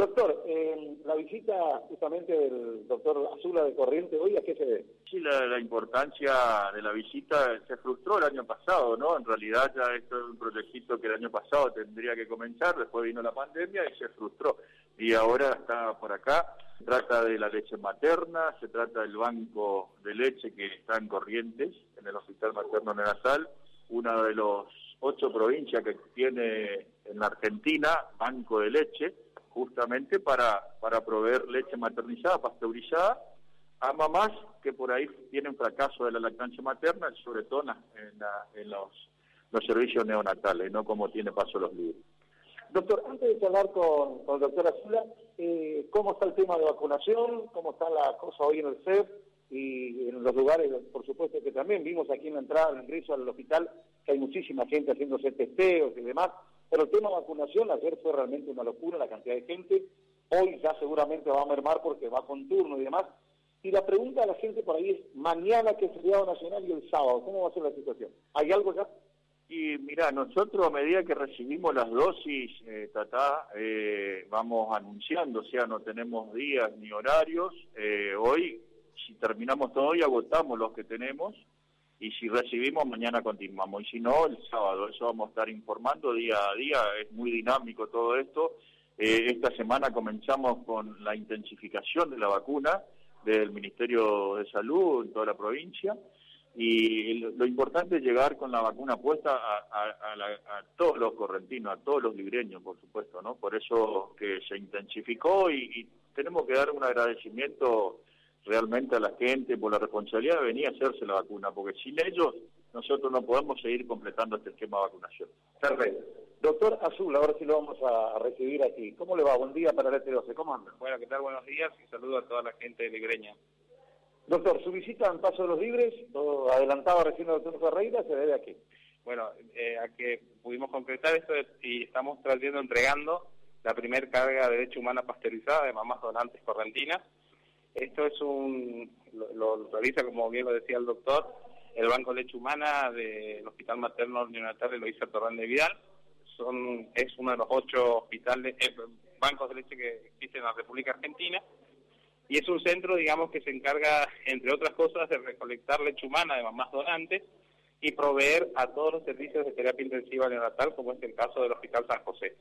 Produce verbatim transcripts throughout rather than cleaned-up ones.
Doctor, eh, la visita justamente del doctor Azula de Corrientes hoy, ¿a qué se debe? Sí, la, la importancia de la visita se frustró el año pasado, ¿no? En realidad ya esto es un proyectito que el año pasado tendría que comenzar, después vino la pandemia y se frustró. Y ahora está por acá, se trata de la leche materna, se trata del banco de leche que está en Corrientes, en el Hospital Materno Neonatal, una de las ocho provincias que tiene en la Argentina banco de leche, justamente para, para proveer leche maternizada, pasteurizada, a mamás que por ahí tienen fracaso de la lactancia materna, sobre todo en, la, en, la, en los, los servicios neonatales, no como tiene Paso Los Libres. Doctor, antes de hablar con, con el doctor Azula, eh, ¿cómo está el tema de vacunación? ¿Cómo está la cosa hoy en el C E P? Y en los lugares, por supuesto, que también vimos aquí en la entrada, en el ingreso al hospital, que hay muchísima gente haciéndose testeos y demás. Pero el tema de vacunación, ayer fue realmente una locura la cantidad de gente. Hoy ya seguramente va a mermar porque va con turno y demás. Y la pregunta a la gente por ahí es, mañana que es feriado nacional y el sábado, ¿cómo va a ser la situación? ¿Hay algo ya? Y mira, nosotros a medida que recibimos las dosis, eh, Tatá, eh, vamos anunciando, o sea, no tenemos días ni horarios. Eh, hoy, si terminamos todo hoy, agotamos los que tenemos, y si recibimos, mañana continuamos, y si no, el sábado. Eso vamos a estar informando día a día, es muy dinámico todo esto. Eh, esta semana comenzamos con la intensificación de la vacuna del Ministerio de Salud en toda la provincia, y lo, lo importante es llegar con la vacuna puesta a, a, a, la, a todos los correntinos, a todos los libreños, por supuesto, ¿no? Por eso que se intensificó, y, y tenemos que dar un agradecimiento realmente a la gente por la responsabilidad de venir a hacerse la vacuna, porque sin ellos nosotros no podemos seguir completando este esquema de vacunación. Perfecto. Doctor Azula, ahora sí lo vamos a recibir aquí. ¿Cómo le va? Buen día para el E T doce, ¿cómo anda? Bueno, ¿qué tal? Buenos días y saludo a toda la gente de Ligreña. Doctor, su visita en Paso de los Libres, lo adelantaba recién el doctor Ferreira, se debe a qué. Bueno, eh, a que pudimos concretar esto y estamos trayendo, entregando la primer carga de leche humana pasteurizada de mamás donantes correntinas. Esto es un, lo, lo realiza, como bien lo decía el doctor, el Banco de Leche Humana del Hospital Materno Neonatal Eloísa Torrán de Vidal. Son, es uno de los ocho hospitales, eh, bancos de leche que existen en la República Argentina, y es un centro, digamos, que se encarga, entre otras cosas, de recolectar leche humana de mamás donantes y proveer a todos los servicios de terapia intensiva neonatal, como es el caso del Hospital San José.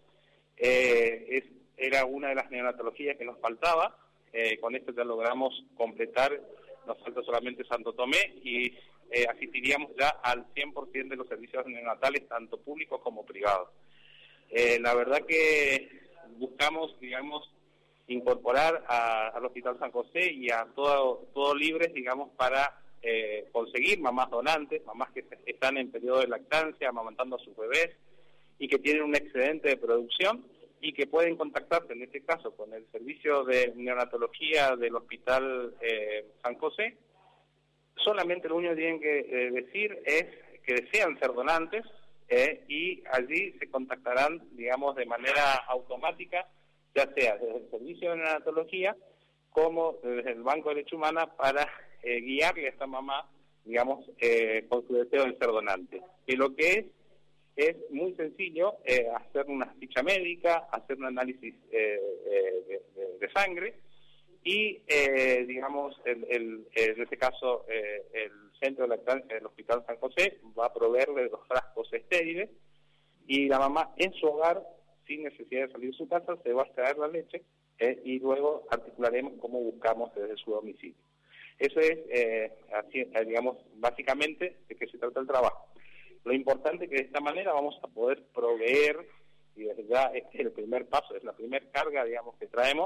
Eh, es, era una de las neonatologías que nos faltaba. Eh, con esto ya logramos completar, nos falta solamente Santo Tomé, y eh, asistiríamos ya al cien por ciento de los servicios neonatales, tanto públicos como privados. Eh, la verdad que buscamos, digamos, incorporar a, al Hospital San José y a todo, todo Libres, digamos, para eh, conseguir mamás donantes, mamás que están en periodo de lactancia, amamantando a sus bebés y que tienen un excedente de producción, y que pueden contactarse, en este caso, con el servicio de neonatología del Hospital eh, San José. Solamente lo único que tienen que eh, decir es que desean ser donantes, eh, y allí se contactarán, digamos, de manera automática, ya sea desde el servicio de neonatología como desde el Banco de Leche Humana, para eh, guiarle a esta mamá, digamos, eh, con su deseo de ser donante. Y lo que es Es muy sencillo, eh, hacer una ficha médica, hacer un análisis eh, eh, de, de, de sangre, y, eh, digamos, el, el, en este caso, eh, el centro de lactancia del Hospital San José va a proveerle los frascos estériles, y la mamá en su hogar, sin necesidad de salir de su casa, se va a extraer la leche, eh, y luego articularemos cómo buscamos desde su domicilio. Eso es, eh, así, eh, digamos, básicamente de qué se trata el trabajo. Lo importante es que de esta manera vamos a poder proveer, y desde ya este es el primer paso, es la primera carga, digamos, que traemos,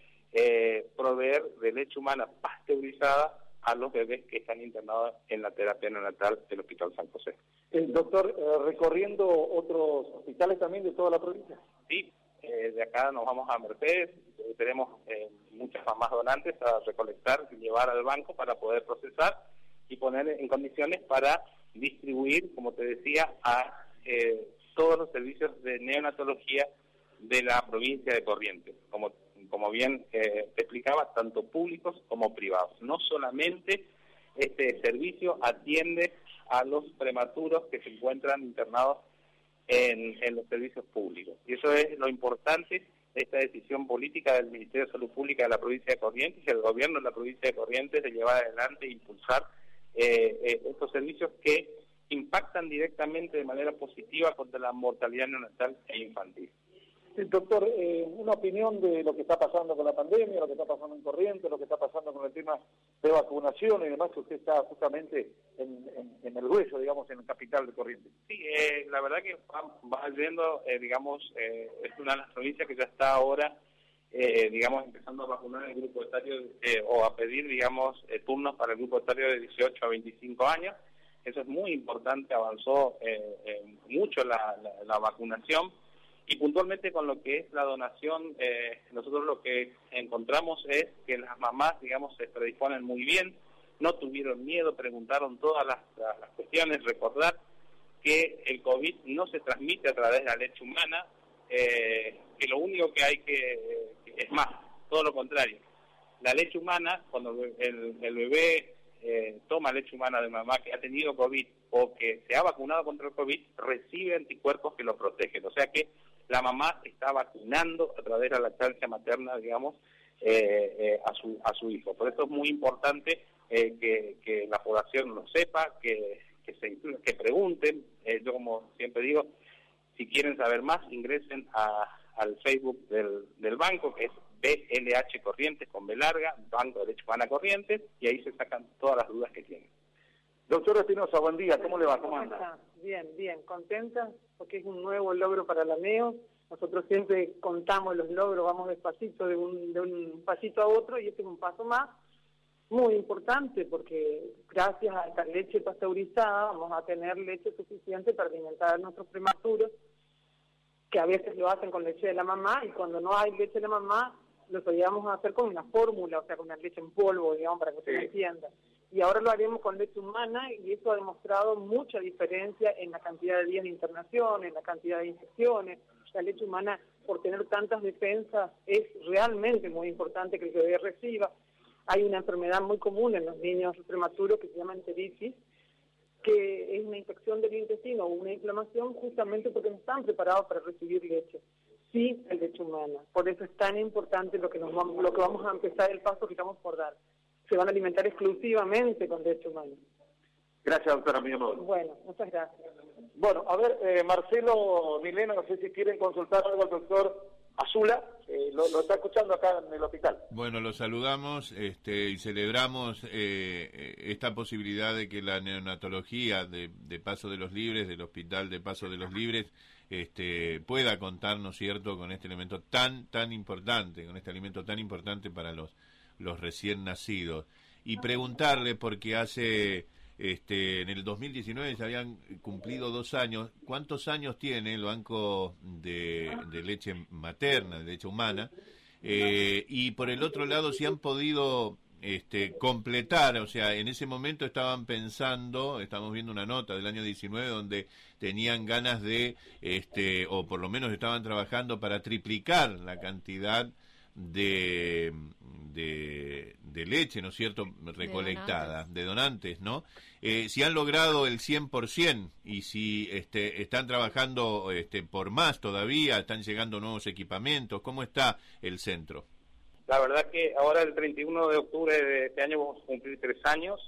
eh, proveer de leche humana pasteurizada a los bebés que están internados en la terapia neonatal del Hospital San José. El doctor, eh, recorriendo otros hospitales también de toda la provincia. Sí, eh, de acá nos vamos a Mercedes, eh, tenemos eh, muchas mamás donantes a recolectar y llevar al banco para poder procesar y poner en condiciones para distribuir, como te decía, a eh, todos los servicios de neonatología de la provincia de Corrientes, como, como bien eh, te explicaba, tanto públicos como privados. No solamente este servicio atiende a los prematuros que se encuentran internados en, en los servicios públicos. Y eso es lo importante, esta decisión política del Ministerio de Salud Pública de la provincia de Corrientes y el gobierno de la provincia de Corrientes de llevar adelante e impulsar eh, eh, estos servicios que impactan directamente de manera positiva contra la mortalidad neonatal e infantil. Sí, doctor, eh, una opinión de lo que está pasando con la pandemia, lo que está pasando en Corrientes, lo que está pasando con el tema de vacunación y demás, que usted está justamente en, en, en el hueso, digamos, en el capital de Corrientes. Sí, eh, la verdad que va, va viendo, eh, digamos, eh, es una de las provincias que ya está ahora, eh, digamos, empezando a vacunar el grupo etario eh, o a pedir, digamos, eh, turnos para el grupo etario de dieciocho a veinticinco años. Eso es muy importante, avanzó eh, eh, mucho la, la, la vacunación. Y puntualmente con lo que es la donación, eh, nosotros lo que encontramos es que las mamás, digamos, se predisponen muy bien, no tuvieron miedo, preguntaron todas las, las, las cuestiones, recordar que el COVID no se transmite a través de la leche humana, eh, que lo único que hay que, que, es más, todo lo contrario. La leche humana, cuando el, el bebé eh, toma leche humana de mamá que ha tenido COVID o que se ha vacunado contra el COVID, recibe anticuerpos que lo protegen. O sea que la mamá está vacunando a través de la lactancia materna, digamos, eh, eh, a su a su hijo. Por eso es muy importante eh, que, que la población lo sepa, que que, se, que pregunten. Eh, yo, como siempre digo, si quieren saber más, ingresen a, al Facebook del, del banco, que es B L H Corrientes, con B larga, Banco de Leche Humana Corrientes, y ahí se sacan todas las dudas que tienen. Doctora Espinosa, buen día, ¿cómo le va? ¿Cómo anda? Bien, bien, contenta, porque es un nuevo logro para la NEO. Nosotros siempre contamos los logros, vamos despacito, de un, de un pasito a otro, y este es un paso más, muy importante, porque gracias a esta leche pasteurizada vamos a tener leche suficiente para alimentar a nuestros prematuros, que a veces lo hacen con leche de la mamá, y cuando no hay leche de la mamá, lo podríamos hacer con una fórmula, o sea, con una leche en polvo, digamos, para que se sí. entienda. Y ahora lo haremos con leche humana, y eso ha demostrado mucha diferencia en la cantidad de días de internación, en la cantidad de infecciones. La leche humana, por tener tantas defensas, es realmente muy importante que el bebé reciba. Hay una enfermedad muy común en los niños prematuros que se llama enteritis, que es una infección del intestino o una inflamación justamente porque no están preparados para recibir leche. Sí, la leche humana. Por eso es tan importante lo que, nos vamos, lo que vamos a empezar, el paso que estamos por dar. Se van a alimentar exclusivamente con leche humana. Gracias, doctora, mi amor. Bueno, muchas gracias. Bueno, a ver, eh, Marcelo, Milena, no sé si quieren consultar algo al doctor Azula, eh, lo, lo está escuchando acá en el hospital. Bueno, lo saludamos este, y celebramos eh, esta posibilidad de que la neonatología de, de Paso de los Libres, del Hospital de Paso de los Libres, este, pueda contar, ¿no es cierto?, con este elemento tan, tan importante, con este alimento tan importante para los los recién nacidos, y preguntarle, porque hace este en el dos mil diecinueve se habían cumplido dos años, ¿cuántos años tiene el banco de, de leche materna, de leche humana? Eh, y por el otro lado, si han podido este completar, o sea, en ese momento estaban pensando, estamos viendo una nota del año diecinueve donde tenían ganas de, este o por lo menos estaban trabajando para triplicar la cantidad de, de, de leche, ¿no es cierto?, recolectada, de donantes, de donantes ¿no? Eh, si han logrado el cien por ciento y si este, están trabajando este, por más todavía, están llegando nuevos equipamientos, ¿cómo está el centro? La verdad que ahora el treinta y uno de octubre de este año vamos a cumplir tres años,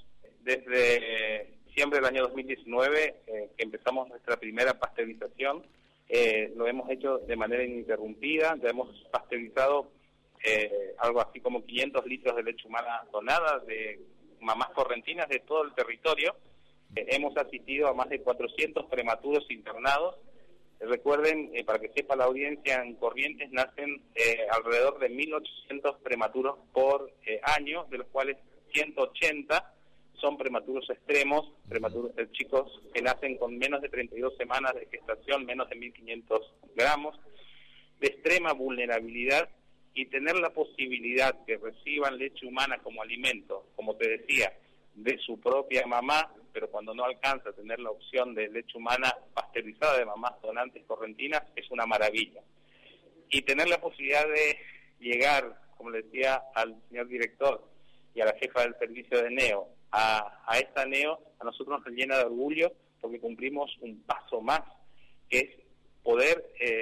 desde diciembre del año dos mil diecinueve eh, que empezamos nuestra primera pasteurización, eh, lo hemos hecho de manera ininterrumpida, ya hemos pasteurizado Eh, algo así como quinientos litros de leche humana donada de mamás correntinas de todo el territorio. Eh, hemos asistido a más de cuatrocientos prematuros internados. Eh, recuerden, eh, para que sepa la audiencia, en Corrientes nacen eh, alrededor de mil ochocientos prematuros por eh, año, de los cuales ciento ochenta son prematuros extremos, prematuros eh, chicos que nacen con menos de treinta y dos semanas de gestación, menos de mil quinientos gramos, de extrema vulnerabilidad. Y tener la posibilidad que reciban leche humana como alimento, como te decía, de su propia mamá, pero cuando no alcanza a tener la opción de leche humana pasteurizada de mamás donantes correntinas, es una maravilla. Y tener la posibilidad de llegar, como le decía al señor director y a la jefa del servicio de NEO, a, a esta NEO, a nosotros nos llena de orgullo porque cumplimos un paso más, que es poder... Eh,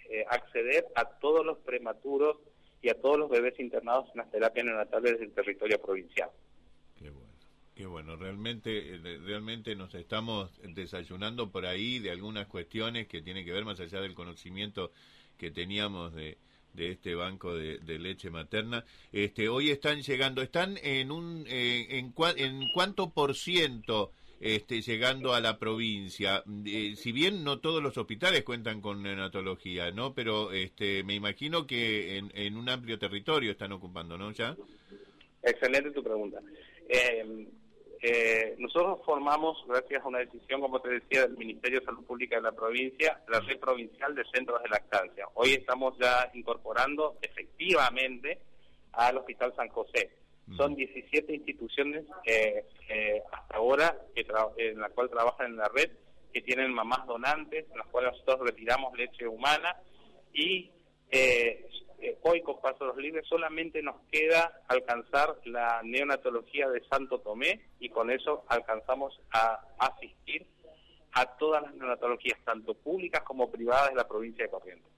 eh, acceder a todos los prematuros y a todos los bebés internados en las terapias neonatales del territorio provincial. Qué bueno, qué bueno. Realmente, realmente nos estamos desayunando por ahí de algunas cuestiones que tienen que ver más allá del conocimiento que teníamos de, de este banco de, de leche materna. Este, hoy están llegando, están en un, eh, en, cua, en cuánto por ciento este, llegando a la provincia. Eh, si bien no todos los hospitales cuentan con neonatología, ¿no? Pero este, me imagino que en, en un amplio territorio están ocupando, ¿no? ¿Ya? Excelente tu pregunta. Eh, eh, nosotros formamos, gracias a una decisión, como te decía, del Ministerio de Salud Pública de la provincia, la red provincial de centros de lactancia. Hoy estamos ya incorporando efectivamente al Hospital San José. Son diecisiete instituciones eh, eh, hasta ahora que en la cual trabajan en la red, que tienen mamás donantes, en las cuales nosotros retiramos leche humana y eh, eh, hoy con Paso de los Libres solamente nos queda alcanzar la neonatología de Santo Tomé y con eso alcanzamos a asistir a todas las neonatologías, tanto públicas como privadas de la provincia de Corrientes.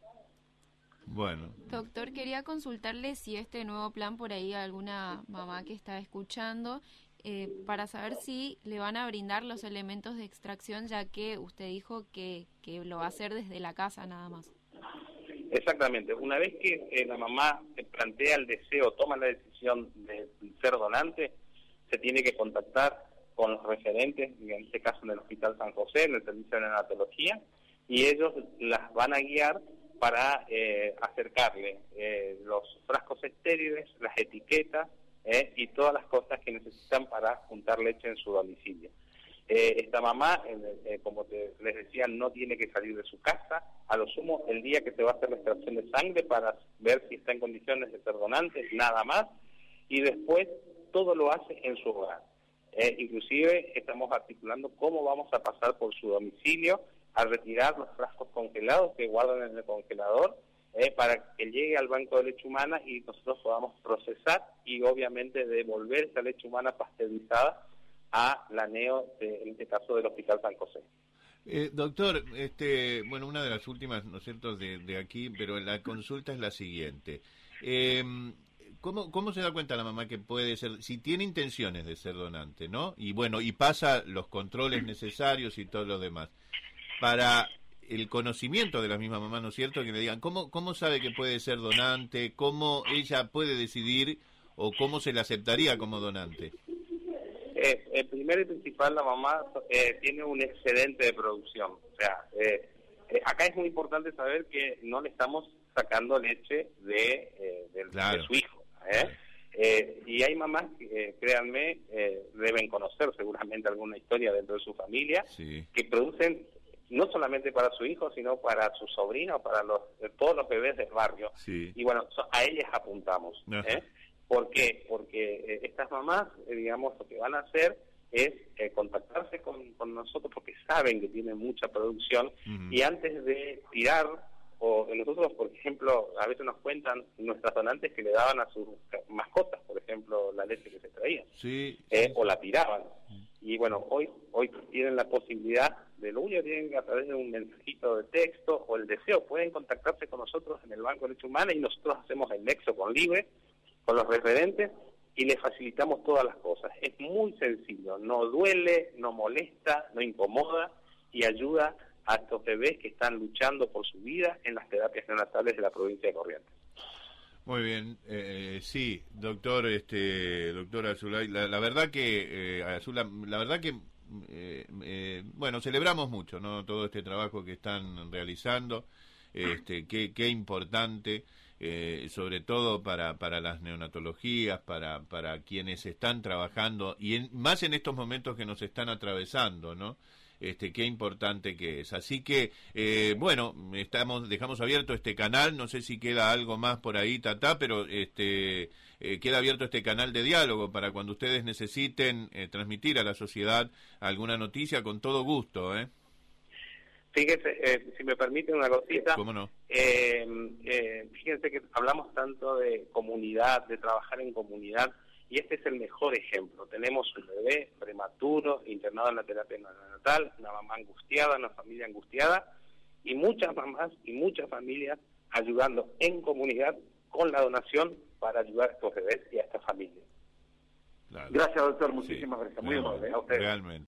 Bueno. Doctor, quería consultarle si este nuevo plan, por ahí alguna mamá que está escuchando, eh, para saber si le van a brindar los elementos de extracción, ya que usted dijo que, que lo va a hacer desde la casa nada más. Exactamente. Una vez que eh, la mamá plantea el deseo, toma la decisión de ser donante, se tiene que contactar con los referentes, en este caso en el Hospital San José, en el servicio de neonatología, y ellos las van a guiar para eh, acercarle eh, los frascos estériles, las etiquetas eh, y todas las cosas que necesitan para juntar leche en su domicilio. Eh, esta mamá, eh, como te, les decía, no tiene que salir de su casa, a lo sumo el día que se va a hacer la extracción de sangre para ver si está en condiciones de ser donante, nada más, y después todo lo hace en su hogar. Eh, inclusive estamos articulando cómo vamos a pasar por su domicilio a retirar los frascos congelados que guardan en el congelador eh, para que llegue al banco de leche humana y nosotros podamos procesar y obviamente devolver esa leche humana pasteurizada a la neo, de, en este caso del Hospital San José. Eh, doctor, este, bueno, una de las últimas, ¿no es cierto?, de, de aquí, pero la consulta es la siguiente. Eh, ¿cómo, ¿Cómo se da cuenta la mamá que puede ser, si tiene intenciones de ser donante, ¿no? Y bueno, y pasa los controles necesarios y todo lo demás. Para el conocimiento de la misma mamá, ¿no es cierto?, que le digan, ¿cómo, cómo sabe que puede ser donante? ¿Cómo ella puede decidir o cómo se le aceptaría como donante? Eh, el primero y principal, la mamá eh, tiene un excedente de producción. O sea, eh, eh, acá es muy importante saber que no le estamos sacando leche de, eh, de, claro. de su hijo. ¿eh? Eh, y hay mamás, eh, créanme, eh, deben conocer seguramente alguna historia dentro de su familia, sí. que producen no solamente para su hijo, sino para su sobrino, para los todos los bebés del barrio. Sí. Y bueno, a ellas apuntamos. ¿eh? ¿Por qué? Porque eh, estas mamás, eh, digamos, lo que van a hacer es eh, contactarse con, con nosotros porque saben que tienen mucha producción uh-huh. y antes de tirar, o nosotros, por ejemplo, a veces nos cuentan nuestras donantes que le daban a sus mascotas, por ejemplo, la leche que se traía, sí, eh, sí. o la tiraban. Y bueno, hoy hoy tienen la posibilidad de lo único que tienen a través de un mensajito de texto o el deseo, pueden contactarse con nosotros en el Banco de Leche Humana y nosotros hacemos el nexo con Libre, con los referentes y les facilitamos todas las cosas. Es muy sencillo, no duele, no molesta, no incomoda y ayuda a estos bebés que están luchando por su vida en las terapias neonatales de la provincia de Corrientes. Muy bien, eh, sí, doctor, este, doctor Azulay, la, la verdad que, eh, Azula, la verdad que, eh, eh, bueno, celebramos mucho, ¿no? Todo este trabajo que están realizando, este, qué, qué importante, eh, sobre todo para, para las neonatologías, para, para quienes están trabajando y en, más en estos momentos que nos están atravesando, ¿no? Este, qué importante que es. Así que, eh, bueno, estamos dejamos abierto este canal, no sé si queda algo más por ahí, Tatá, pero este eh, queda abierto este canal de diálogo para cuando ustedes necesiten eh, transmitir a la sociedad alguna noticia, con todo gusto, ¿eh? Fíjense, eh, si me permiten una cosita. ¿Cómo no? Eh, eh, fíjense que hablamos tanto de comunidad, de trabajar en comunidad, y este es el mejor ejemplo. Tenemos un bebé prematuro, internado en la terapia neonatal, una mamá angustiada, una familia angustiada, y muchas mamás y muchas familias ayudando en comunidad con la donación para ayudar a estos bebés y a estas familias. Claro. Gracias, doctor, muchísimas Sí, gracias. Muy realmente, amable. A ustedes. realmente.